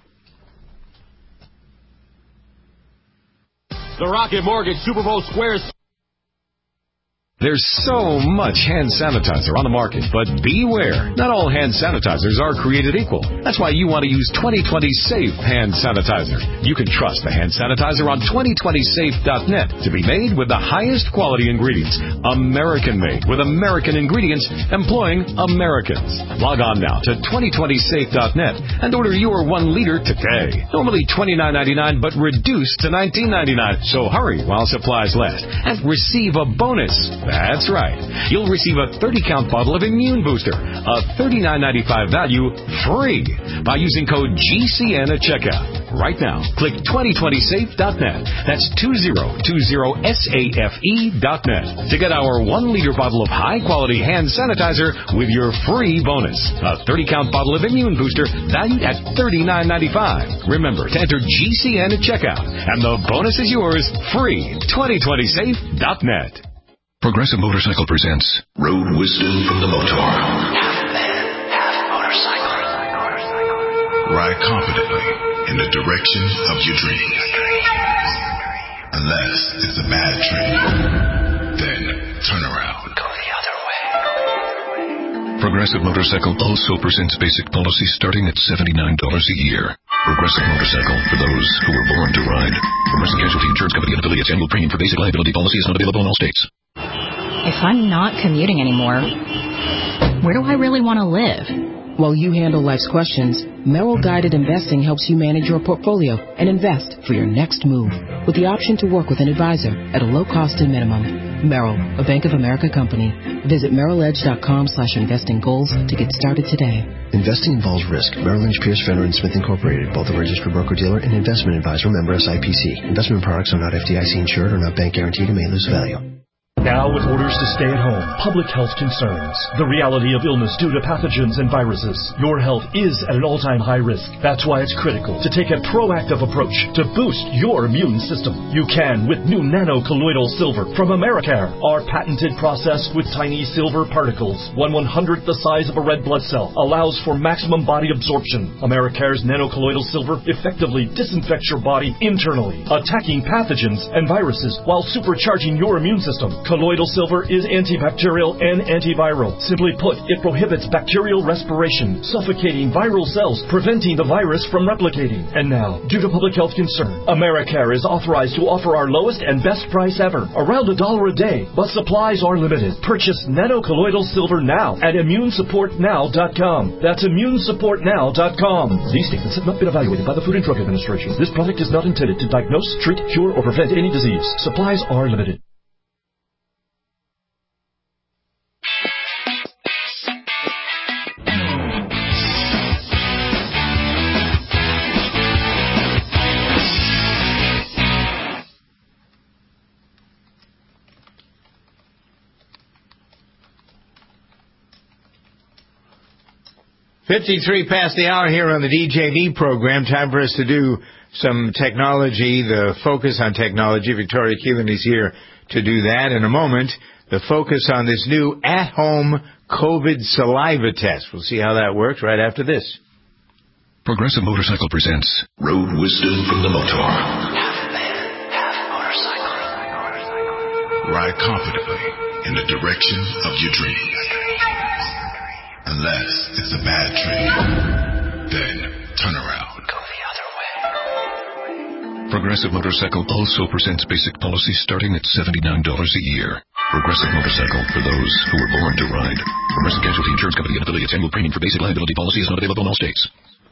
The Rocket Mortgage Super Bowl Squares. There's so much hand sanitizer on the market, but beware. Not all hand sanitizers are created equal. That's why you want to use 2020 Safe Hand Sanitizer. You can trust the hand sanitizer on 2020safe.net to be made with the highest quality ingredients. American-made with American ingredients employing Americans. Log on now to 2020safe.net and order your 1 liter today. Normally $29.99, but reduced to $19.99. So hurry while supplies last and receive a bonus. That's right. You'll receive a 30-count bottle of Immune Booster, a $39.95 value, free by using code GCN at checkout. right now. Click 2020safe.net. That's 2020safe.net to get our 1-liter bottle of high-quality hand sanitizer with your free bonus. A 30-count bottle of Immune Booster valued at $39.95. Remember to enter GCN at checkout, and the bonus is yours free. 2020safe.net. Progressive Motorcycle presents Road Wisdom from the Motor. Half man, half motorcycle. Ride confidently in the direction of your dreams. Unless it's a bad trip, then turn around. Go the other way. Progressive Motorcycle also presents basic policy starting at $79 a year. Progressive Motorcycle, for those who were born to ride. Progressive Casualty Insurance Company and affiliates. Annual premium for basic liability policy is not available in all states. If I'm not commuting anymore, where do I really want to live? While you handle life's questions, Merrill Guided Investing helps you manage your portfolio and invest for your next move with the option to work with an advisor at a low cost and minimum. Merrill, a Bank of America company. Visit merrilledge.com/investing goals to get started today. Investing involves risk. Merrill Lynch, Pierce, Fenner & Smith Incorporated, both a registered broker-dealer and investment advisor, member SIPC. Investment products are not FDIC insured or not bank guaranteed and may lose value. Now with orders to stay at home, public health concerns, the reality of illness due to pathogens and viruses, your health is at an all-time high risk. That's why it's critical to take a proactive approach to boost your immune system. You can with new nano-colloidal silver from Americare. Our patented process with tiny silver particles, 1/100th the size of a red blood cell, allows for maximum body absorption. Americare's nano-colloidal silver effectively disinfects your body internally, attacking pathogens and viruses while supercharging your immune system. Colloidal silver is antibacterial and antiviral. Simply put, it prohibits bacterial respiration, suffocating viral cells, preventing the virus from replicating. And now, due to public health concern, Americare is authorized to offer our lowest and best price ever, around $1 a day, but supplies are limited. Purchase nano-colloidal silver now at ImmuneSupportNow.com. That's ImmuneSupportNow.com. These statements have not been evaluated by the Food and Drug Administration. This product is not intended to diagnose, treat, cure, or prevent any disease. Supplies are limited. .53 past the hour here on the DJV program. Time for us to do some technology, the focus on technology. Victoria Keelan is here to do that. In a moment, the focus on this new at-home COVID saliva test. We'll see how that works right after this. Progressive Motorcycle presents Road Wisdom from the Motor. Half man, half motorcycle. Ride confidently in the direction of your dreams. Unless it's a bad trip, then turn around. Go the other way. Progressive Motorcycle also presents basic policy starting at $79 a year. Progressive Motorcycle, for those who were born to ride. Progressive Casualty Insurance Company and affiliates. Annual premium for basic liability policy is not available in all states.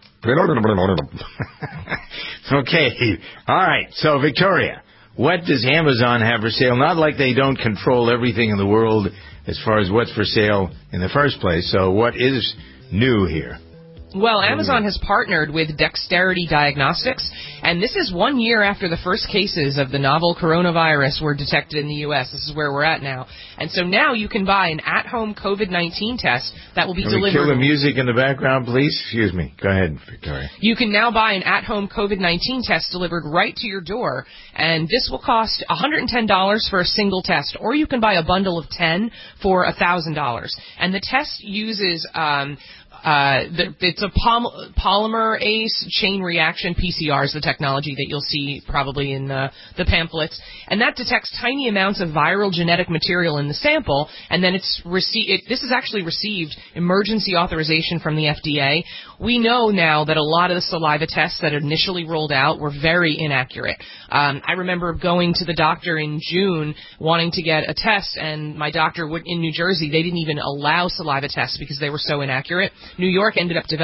Okay. All right. So, Victoria, what does Amazon have for sale? Not like they don't control everything in the world as far as what's for sale in the first place. So what is new here? Well, Amazon has partnered with Dexterity Diagnostics, and this is 1 year after the first cases of the novel coronavirus were detected in the U.S. This is where we're at now. And so now you can buy an at-home COVID-19 test that will be delivered. Can we kill the music in the background, please? Excuse me. Go ahead, Victoria. You can now buy an at-home COVID-19 test delivered right to your door, and this will cost $110 for a single test, or you can buy a bundle of 10 for $1,000. And the test uses it's a polymerase chain reaction. PCR is the technology that you'll see probably in the pamphlets, and that detects tiny amounts of viral genetic material in the sample, and then this has actually received emergency authorization from the FDA. We know now that a lot of the saliva tests that initially rolled out were very inaccurate. I remember going to the doctor in June wanting to get a test, and my doctor in New Jersey, they didn't even allow saliva tests because they were so inaccurate. New York ended up developing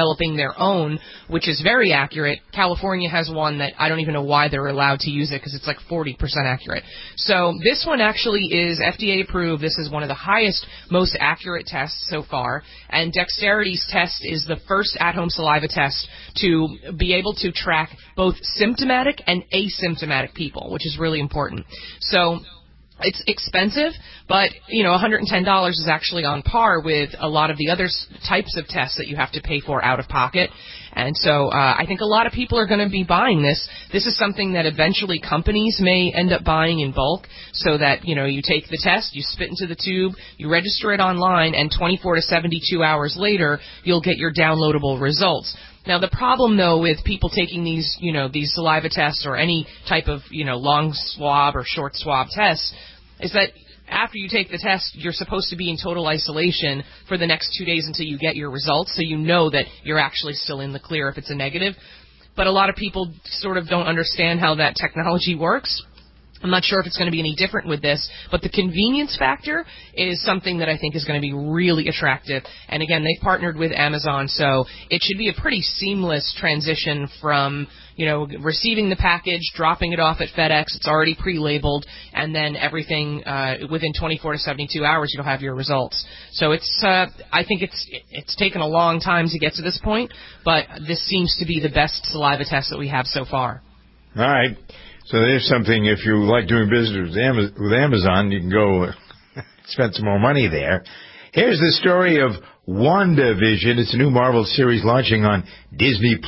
developing their own, which is very accurate. California has one that I don't even know why they're allowed to use it, because it's like 40% accurate. So this one actually is FDA approved. This is one of the highest, most accurate tests so far. And Dexterity's test is the first at-home saliva test to be able to track both symptomatic and asymptomatic people, which is really important. So it's expensive, but, $110 is actually on par with a lot of the other types of tests that you have to pay for out of pocket. And so I think a lot of people are going to be buying this. This is something that eventually companies may end up buying in bulk, so that, you take the test, you spit into the tube, you register it online, and 24 to 72 hours later, you'll get your downloadable results. Now, the problem, though, with people taking these saliva tests or any type of, long swab or short swab tests is that after you take the test, you're supposed to be in total isolation for the next 2 days until you get your results, so you know that you're actually still in the clear if it's a negative. But a lot of people sort of don't understand how that technology works. I'm not sure if it's going to be any different with this, but the convenience factor is something that I think is going to be really attractive. And again, they've partnered with Amazon, so it should be a pretty seamless transition from, receiving the package, dropping it off at FedEx. It's already pre-labeled, and then everything within 24 to 72 hours, you'll have your results. So I think it's taken a long time to get to this point, but this seems to be the best saliva test that we have so far. All right. So there's something, if you like doing business with Amazon, you can go spend some more money there. Here's the story of WandaVision. It's a new Marvel series launching on Disney+.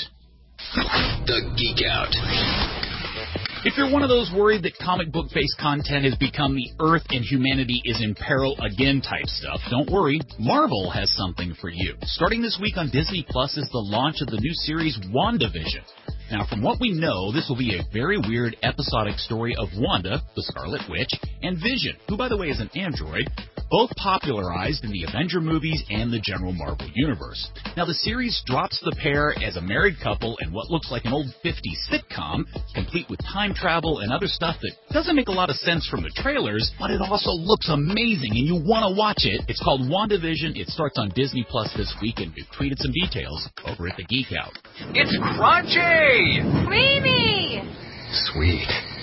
The Geek Out. If you're one of those worried that comic book-based content has become the Earth and humanity is in peril again type stuff, don't worry. Marvel has something for you. Starting this week on Disney Plus is the launch of the new series WandaVision. Now, from what we know, this will be a very weird episodic story of Wanda, the Scarlet Witch, and Vision, who, by the way, is an android, both popularized in the Avenger movies and the general Marvel Universe. Now, the series drops the pair as a married couple in what looks like an old 50s sitcom, complete with time travel and other stuff that doesn't make a lot of sense from the trailers, but it also looks amazing and you want to watch it. It's called WandaVision. It starts on Disney Plus this week, and we've tweeted some details over at the Geek Out. It's crunchy! Creamy! Sweet.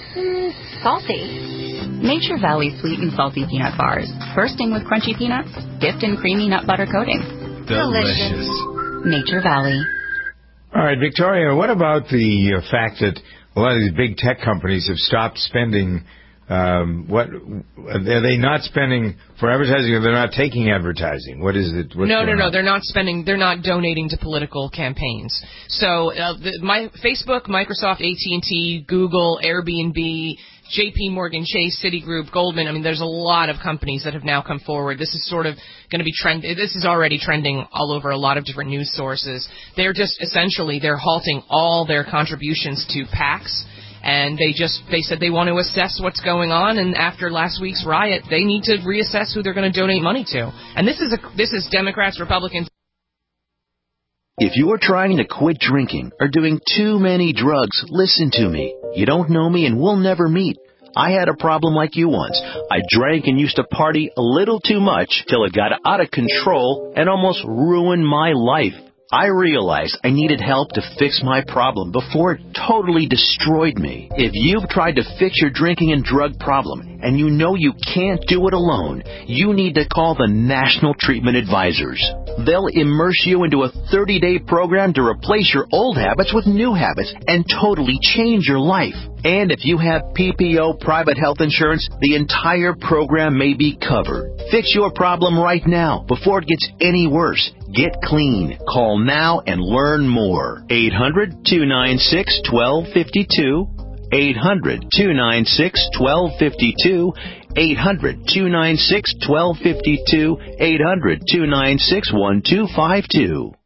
Salty. Nature Valley Sweet and Salty Peanut Bars. Bursting with crunchy peanuts, dipped in creamy nut butter coating. Delicious. Nature Valley. All right, Victoria, what about the fact that a lot of these big tech companies have stopped spending? What are they not spending for advertising, or they're not taking advertising? What is it? No. They're not spending. They're not donating to political campaigns. So, Facebook, Microsoft, AT&T, Google, Airbnb, JP Morgan Chase, Citigroup, Goldman. I mean, there's a lot of companies that have now come forward. This is sort of going to be This is already trending all over a lot of different news sources. They're just they're halting all their contributions to PACs. And they said they want to assess what's going on, and after last week's riot, they need to reassess who they're going to donate money to. And this is Democrats, Republicans. If you're trying to quit drinking or doing too many drugs, listen to me. You don't know me and we'll never meet. I had a problem like you once. I drank and used to party a little too much till it got out of control and almost ruined my life. I realized I needed help to fix my problem before it totally destroyed me. If you've tried to fix your drinking and drug problem and you know you can't do it alone, you need to call the National Treatment Advisors. They'll immerse you into a 30-day program to replace your old habits with new habits and totally change your life. And if you have PPO private health insurance, the entire program may be covered. Fix your problem right now before it gets any worse. Get clean. Call now and learn more. 800-296-1252. 800-296-1252. 800-296-1252. 800-296-1252.